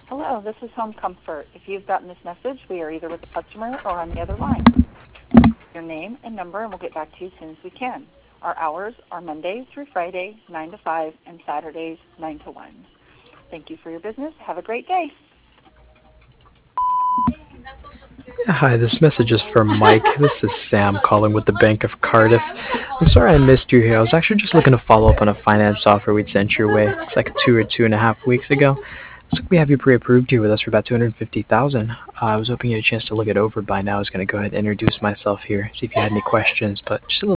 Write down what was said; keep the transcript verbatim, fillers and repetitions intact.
Hello, this is Home Comfort. If you've gotten this message, we are either with the customer or on the other line. Your name and number, and we'll get back to you as soon as we can. Our hours are Monday through Friday, nine to five, and Saturdays, nine to one. Thank you for your business. Have a great day. Hi, this message is for Mike. This is Sam calling with the Bank of Cardiff. I'm sorry I missed you here. I was actually just looking to follow up on a finance offer we'd sent your way. It's like two or two and a half weeks ago. Looks like we have you pre-approved here with us for about two hundred fifty thousand dollars. Uh, I was hoping you had a chance to look it over by now. I was going to go ahead and introduce myself here, see if you had any questions, but just a little